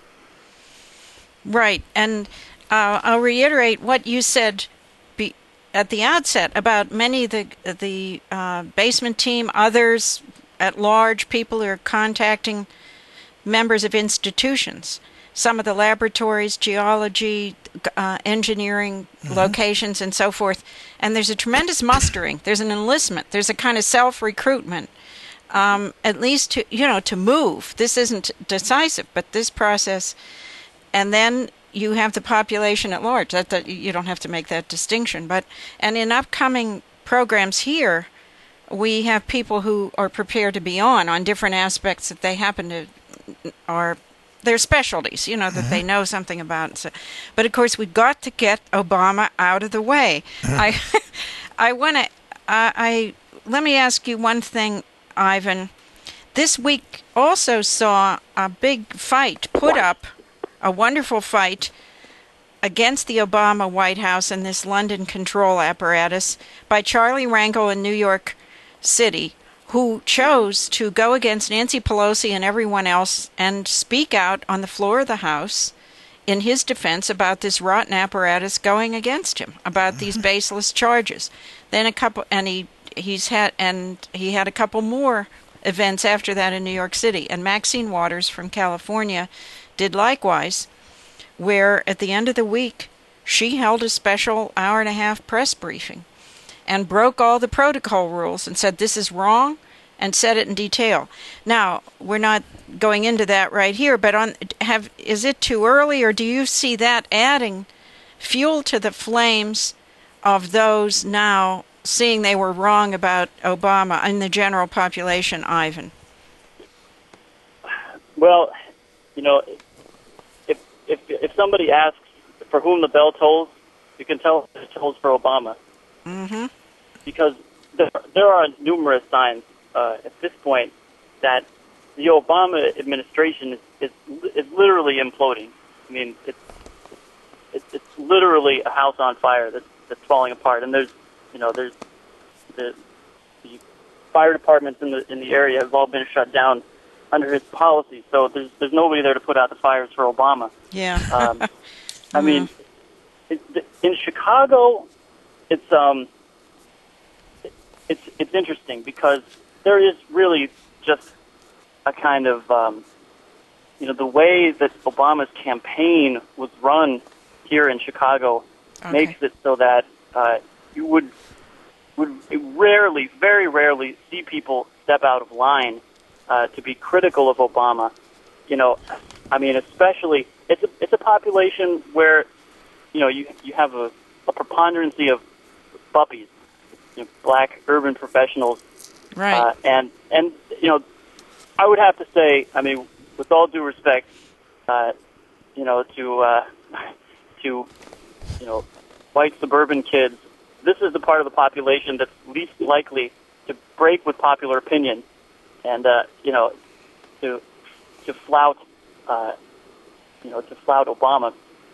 Right, and uh, I'll reiterate what you said be, at the outset about many of the the uh, basement team, others at large, people who are contacting members of institutions. Some of the laboratories, geology, uh, engineering mm-hmm. locations, and so forth. And there's a tremendous mustering. There's an enlistment. There's a kind of self-recruitment, um, at least to, you know, to move. This isn't decisive, but this process. And then you have the population at large. That, that you don't have to make that distinction. But and in upcoming programs here, we have people who are prepared to be on on different aspects that they happen to are their specialties, you know, that mm-hmm. they know something about. So, but of course, we've got to get Obama out of the way. Mm-hmm. I, I want to. Uh, I let me ask you one thing, Ivan. This week also saw a big fight put up, a wonderful fight against the Obama White House and this London control apparatus by Charlie Rangel in New York City, who chose to go against Nancy Pelosi and everyone else and speak out on the floor of the House in his defense about this rotten apparatus going against him, about these baseless charges. Then a couple, and he he's had and he had a couple more events after that in New York City. And Maxine Waters from California did likewise, where at the end of the week she held a special hour and a half press briefing and broke all the protocol rules and said this is wrong, and said it in detail. Now, we're not going into that right here, but on have is it too early, or do you see that adding fuel to the flames of those now seeing they were wrong about Obama and the general population, Ivan? Well, you know, if if if somebody asks for whom the bell tolls, you can tell it tolls for Obama. Mm-hmm. Because there, there are numerous signs uh, at this point that the Obama administration is, is is literally imploding. I mean, it's it's, it's literally a house on fire that's, that's falling apart. And there's, you know, there's the the fire departments in the in the area have all been shut down under his policy. So there's there's nobody there to put out the fires for Obama. Yeah. um, I mean, it, in Chicago, it's um. It's it's interesting because there is really just a kind of, um, you know, the way that Obama's campaign was run here in Chicago okay. makes it so that uh, you would would rarely, very rarely, see people step out of line uh, to be critical of Obama. You know, I mean, especially it's a it's a population where, you know, you you have a, a preponderancy of puppies. You know, black urban professionals, right? Uh, and and you know, I would have to say, I mean, with all due respect, uh, you know, to uh, to you know, white suburban kids, this is the part of the population that's least likely to break with popular opinion, and uh, you know, to to flout, uh, you know, to flout Obama.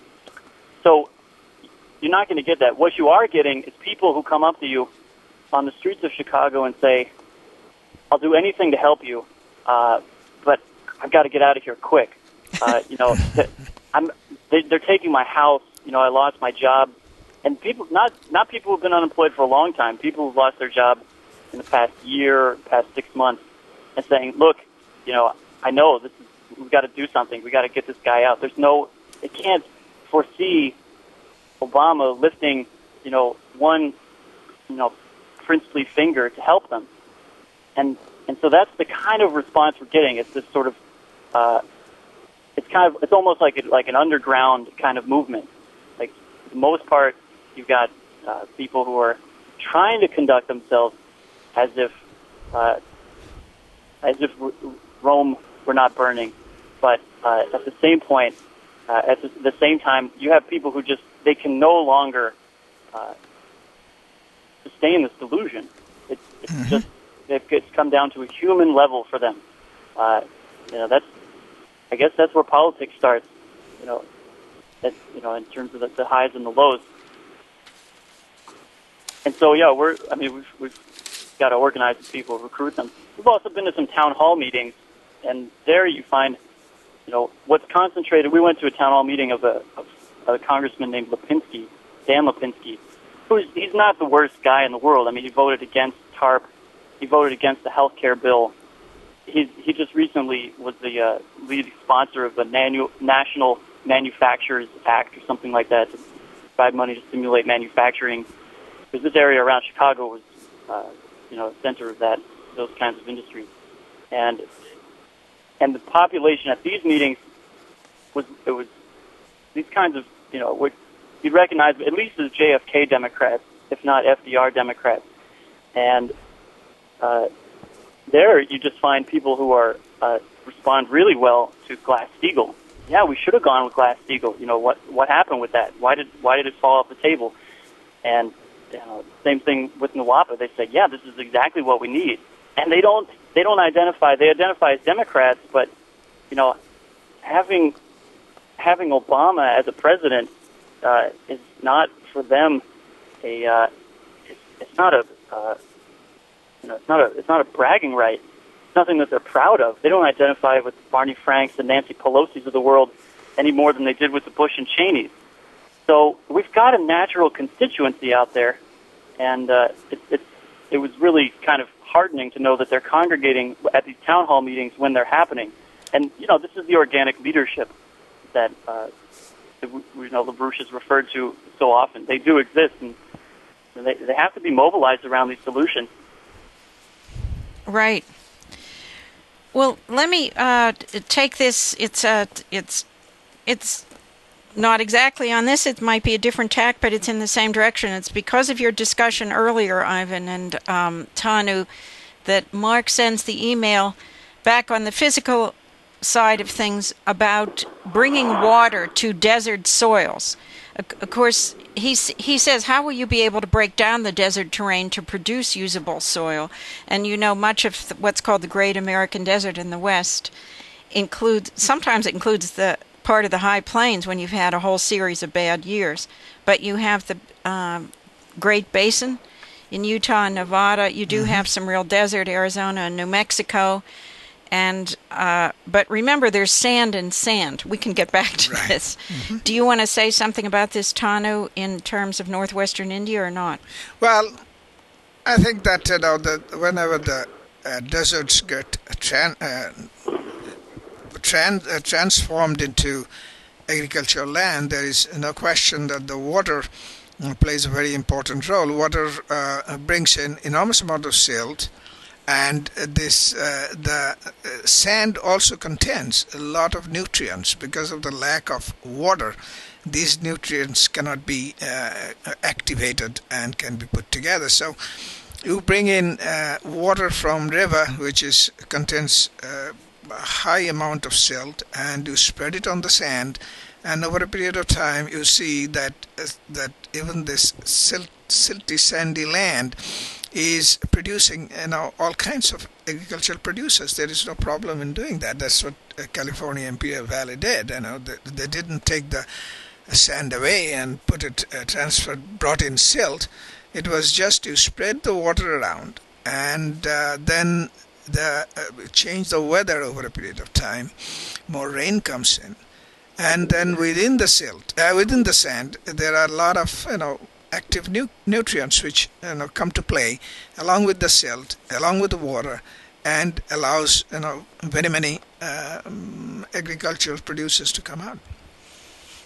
So you're not going to get that. What you are getting is people who come up to you on the streets of Chicago and say, I'll do anything to help you, uh, but I've got to get out of here quick. Uh, you know, I'm, they, they're taking my house. You know, I lost my job. And people, not not people who've been unemployed for a long time, people who've lost their job in the past year, past six months, and saying, look, you know, I know this is, we've got to do something. We've got to get this guy out. There's no, they can't foresee Obama lifting, you know, one, you know, princely finger to help them. And and so that's the kind of response we're getting. It's this sort of, uh, it's kind of, it's almost like a, like an underground kind of movement. Like, for the most part, you've got uh, people who are trying to conduct themselves as if, uh, as if Rome were not burning. But uh, at the same point, uh, at the, the same time, you have people who just, they can no longer uh, sustain this delusion. It's, it's mm-hmm. just, it's come down to a human level for them. Uh, you know, that's, I guess that's where politics starts. You know, that's, you know, in terms of the, the highs and the lows. And so, yeah, we're, I mean, we've, we've got to organize the people, recruit them. We've also been to some town hall meetings, and there you find, you know, what's concentrated. We went to a town hall meeting of a, of a congressman named Lipinski, Dan Lipinski, who's, he's not the worst guy in the world. I mean, he voted against TARP. He voted against the health care bill. He, he just recently was the uh, lead sponsor of the Nanu- National Manufacturers Act or something like that to provide money to stimulate manufacturing. Because this area around Chicago was, uh, you know, center of that, those kinds of industries. And and the population at these meetings was, it was these kinds of, you know, what you'd recognize at least as J F K Democrats, if not F D R Democrats. And Uh, there, you just find people who are uh, respond really well to Glass-Steagall. Yeah, we should have gone with Glass-Steagall. You know, what what happened with that? Why did why did it fall off the table? And you know, same thing with NWAPA. They said, yeah, this is exactly what we need. And they don't they don't identify. They identify as Democrats, but you know, having having Obama as a president uh, is not for them a. Uh, it's, it's not a. Uh, You know, it's not a it's not a bragging right. It's nothing that they're proud of. They don't identify with Barney Franks and Nancy Pelosi's of the world any more than they did with the Bush and Cheneys. So we've got a natural constituency out there, and uh, it, it it was really kind of heartening to know that they're congregating at these town hall meetings when they're happening. And you know, this is the organic leadership that uh, we know LaBruche has referred to so often. They do exist, and they they have to be mobilized around these solutions. Right. Well, let me uh, take this. It's uh, it's it's not exactly on this. It might be a different tack, but it's in the same direction. It's because of your discussion earlier, Ivan and um, Tanu, that Mark sends the email back on the physical side of things about bringing water to desert soils. Of course, he, he says, how will you be able to break down the desert terrain to produce usable soil? And you know, much of the, what's called the Great American Desert in the West includes, sometimes it includes the part of the high plains when you've had a whole series of bad years. But you have the um, Great Basin in Utah and Nevada. You do mm-hmm. have some real desert, Arizona and New Mexico. And uh, but remember, there's sand and sand. We can get back to right. this. Mm-hmm. Do you want to say something about this, Tanu, in terms of northwestern India or not? Well, I think that you know, the, whenever the uh, deserts get tran- uh, tran- uh, transformed into agricultural land, there is no question that the water uh, plays a very important role. Water uh, brings in enormous amount of silt. And this, uh, the uh, sand also contains a lot of nutrients. Because of the lack of water, these nutrients cannot be uh, activated and can be put together. So you bring in uh, water from river, which is contains uh, a high amount of silt, and you spread it on the sand, and over a period of time you see that uh, that even this silt, silty, sandy land is producing, you know, all kinds of agricultural producers. There is no problem in doing that. That's what uh, California Imperial Valley did. You know, they, they didn't take the sand away and put it uh, transferred, brought in silt. It was just to spread the water around, and uh, then the uh, change the weather over a period of time. More rain comes in, and then within the silt, uh, within the sand, there are a lot of, you know, active nu- nutrients which, you know, come to play along with the silt, along with the water, and allows, you know, very many uh, um, agricultural producers to come out.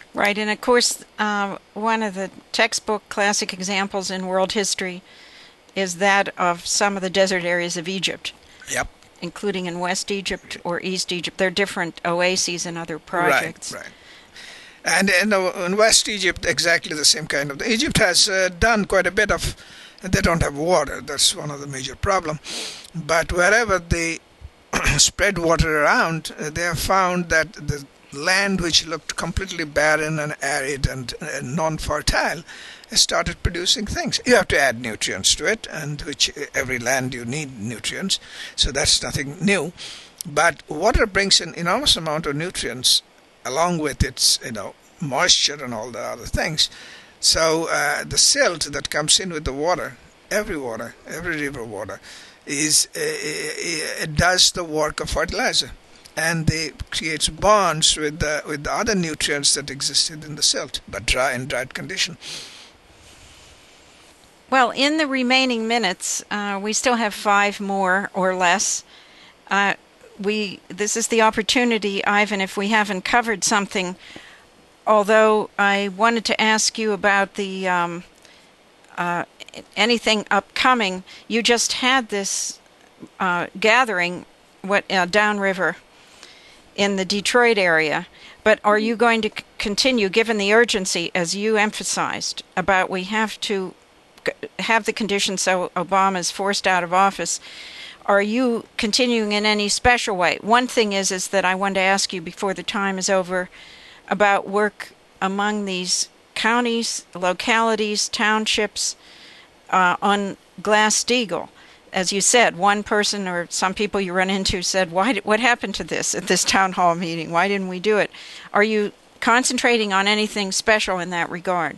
Right, and of course, uh, one of the textbook classic examples in world history is that of some of the desert areas of Egypt. Yep. Including in West Egypt or East Egypt. They're different oases and other projects. Right, right. And in, uh, in West Egypt, exactly the same kind of... Egypt has uh, done quite a bit of... They don't have water. That's one of the major problems. But wherever they spread water around, uh, they have found that the land which looked completely barren and arid and uh, non-fertile has started producing things. You have to add nutrients to it, and which every land you need nutrients, so that's nothing new. But water brings an enormous amount of nutrients along with its, you know, moisture and all the other things. So uh, the silt that comes in with the water, every water, every river water, is uh, it does the work of fertilizer, and it creates bonds with the with the other nutrients that existed in the silt, but dry in dried condition. Well, in the remaining minutes, uh, we still have five more or less. Uh, we this is the opportunity, Ivan, if we haven't covered something. Although I wanted to ask you about the um, uh, anything upcoming. You just had this uh, gathering, what uh, downriver in the Detroit area. But are you going to c- continue, given the urgency, as you emphasized, about we have to have the conditions so Obama is forced out of office? Are you continuing in any special way? One thing is is that I want to ask you before the time is over about work among these counties, localities, townships uh, on Glass-Steagall. As you said, one person or some people you run into said, "Why? Did, what happened to this at this town hall meeting? Why didn't we do it?" Are you concentrating on anything special in that regard?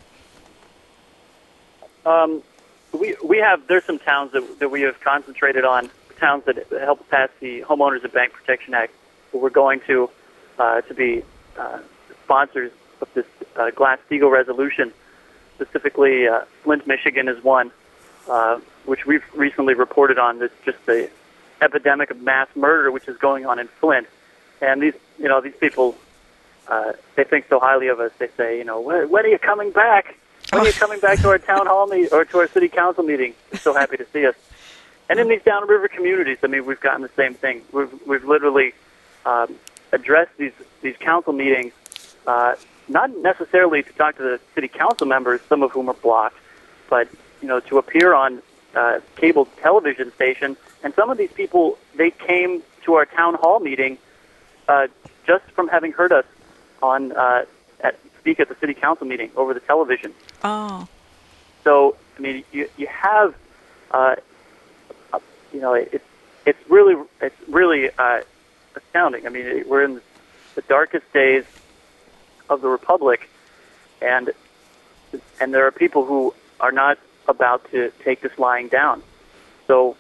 Um, we we have there's some towns that that we have concentrated on, towns that help pass the Homeowners and Bank Protection Act. Where we're going to uh, to be uh, sponsors of this uh, Glass-Steagall resolution. Specifically, uh, Flint, Michigan is one, uh, which we've recently reported on. That's just the epidemic of mass murder which is going on in Flint, and these you know these people uh, they think so highly of us. They say, you know, when, when are you coming back? When are you coming back to our town hall meeting or to our city council meeting? They're so happy to see us. And in these downriver communities, I mean, we've gotten the same thing. We've we've literally um, addressed these these council meetings, uh, not necessarily to talk to the city council members, some of whom are blocked, but you know, to appear on uh, cable television station. And some of these people, they came to our town hall meeting uh, just from having heard us on uh, at, speak at the city council meeting over the television. Oh. So, I mean, you you have, uh, uh, you know, it's it's really it's really uh, astounding. I mean, it, we're in the darkest days of the republic, and and there are people who are not about to take this lying down. So,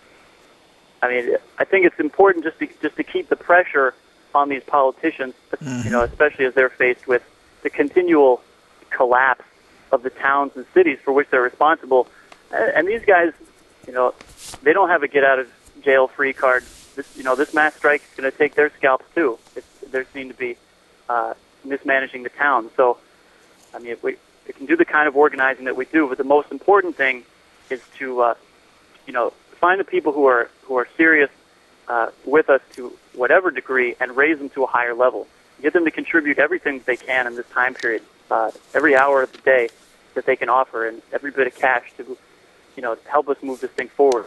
I mean, I think it's important just to just to keep the pressure on these politicians, mm-hmm. you know, especially as they're faced with the continual collapse of the towns and cities for which they're responsible. And these guys, you know, they don't have a get-out-of-jail-free card. This, you know, this mass strike is going to take their scalps, too. It's, they're seen to be uh, mismanaging the town. So, I mean, if we, we can do the kind of organizing that we do, but the most important thing is to, uh, you know, find the people who are who are serious uh, with us to whatever degree and raise them to a higher level. Get them to contribute everything that they can in this time period, uh, every hour of the day that they can offer, and every bit of cash to, you know, help us move this thing forward.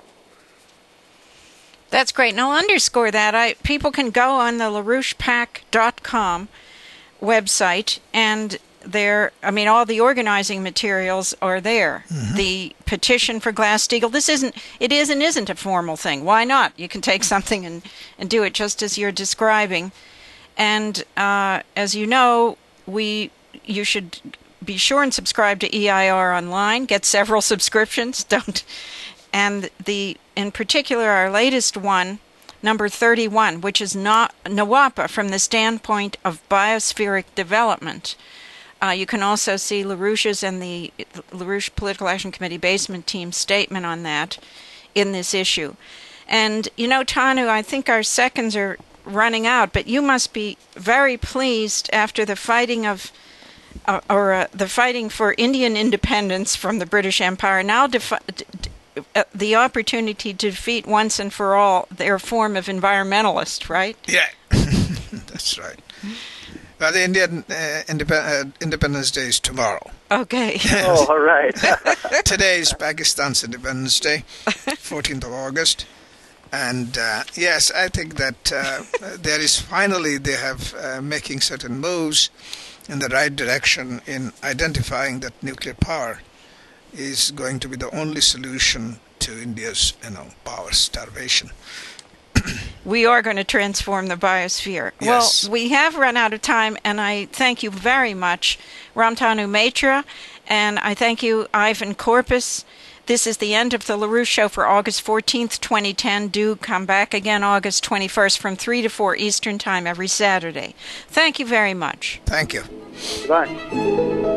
That's great. And I'll underscore that. I people can go on the LaRouche Pac dot com website, and there, I mean, all the organizing materials are there. Mm-hmm. The petition for Glass-Steagall. This isn't, it is and isn't a formal thing. Why not? You can take something and, and do it just as you're describing. And uh, as you know, we you should be sure and subscribe to E I R Online. Get several subscriptions. Don't. And the in particular, our latest one, number thirty-one, which is not NWAPA from the standpoint of biospheric development. Uh, you can also see LaRouche's and the LaRouche Political Action Committee basement team statement on that in this issue. And, you know, Tanu, I think our seconds are running out, but you must be very pleased after the fighting of uh, or uh, the fighting for Indian independence from the British Empire, now defi- d- d- uh, the opportunity to defeat once and for all their form of environmentalist, right? Yeah, that's right. Well, the Indian uh, indep- uh, Independence Day is tomorrow. Okay. Oh, all right. Today is Pakistan's Independence Day, fourteenth of August. And uh, yes, I think that uh, there is finally they have uh, making certain moves in the right direction in identifying that nuclear power is going to be the only solution to India's, you know, power starvation. We are going to transform the biosphere. Yes. Well, we have run out of time, and I thank you very much, Ramtanu Maitra, and I thank you, Ivan Corpus. This is the end of the LaRouche Show for August fourteenth, twenty ten. Do come back again August twenty-first from three to four Eastern Time every Saturday. Thank you very much. Thank you. Goodbye.